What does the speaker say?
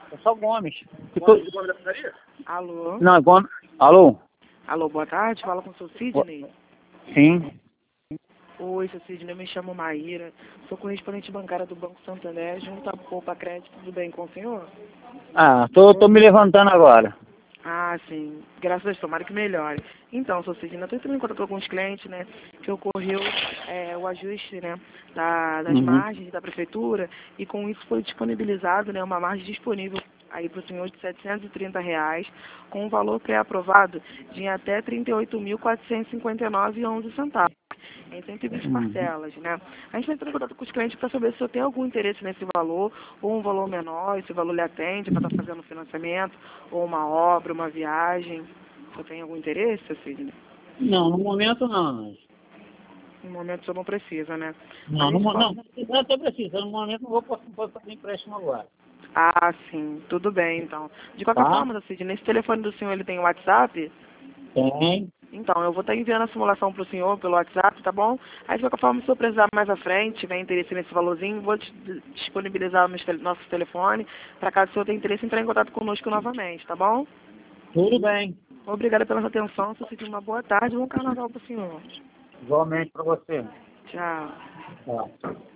Eu sou Gomes. Gomes da pizzaria? Alô? Não, Gomes. Alô? Alô, boa tarde. Fala com o seu Sidney. Sim. Oi, seu Sidney. Eu me chamo Maíra. Sou correspondente bancária do Banco Santander, junto à Poupa Crédito. Tudo bem com o senhor? Ah, tô me levantando agora. Ah, sim. Graças a Deus, tomara que melhore. Então, seu Sidney, eu estou entrando em contato com alguns clientes, né, que ocorreu o ajuste, né, das Uhum. margens da prefeitura e com isso foi disponibilizado, né, uma margem disponível aí para o senhor de R$ 730, com um valor pré-aprovado de até R$ 38.459,11 em 120 Uhum. parcelas, né? A gente vai entrar em contato com os clientes para saber se eu tenho algum interesse nesse valor, ou um valor menor, esse valor lhe atende para estar fazendo financiamento, ou uma obra, uma viagem. Você tem algum interesse, seu Sidney? Não, no momento não. No momento o senhor não precisa, né? A Não, gente não, pode... eu até preciso. No momento não vou fazer empréstimo agora. Ah, sim, tudo bem, então. De qualquer Tá? forma, seu Sidney, esse telefone do senhor, ele tem WhatsApp? Tem. Então, eu vou estar enviando a simulação para o senhor pelo WhatsApp, tá bom? Aí, de qualquer forma, se eu precisar mais à frente, tiver interesse nesse valorzinho, vou disponibilizar o nosso telefone, para caso o senhor tenha interesse, entrar em contato conosco novamente, tá bom? Tudo bem. Obrigada pela sua atenção, se você tiver uma boa tarde e um bom carnaval para o senhor. Igualmente para você. Tchau. Tá.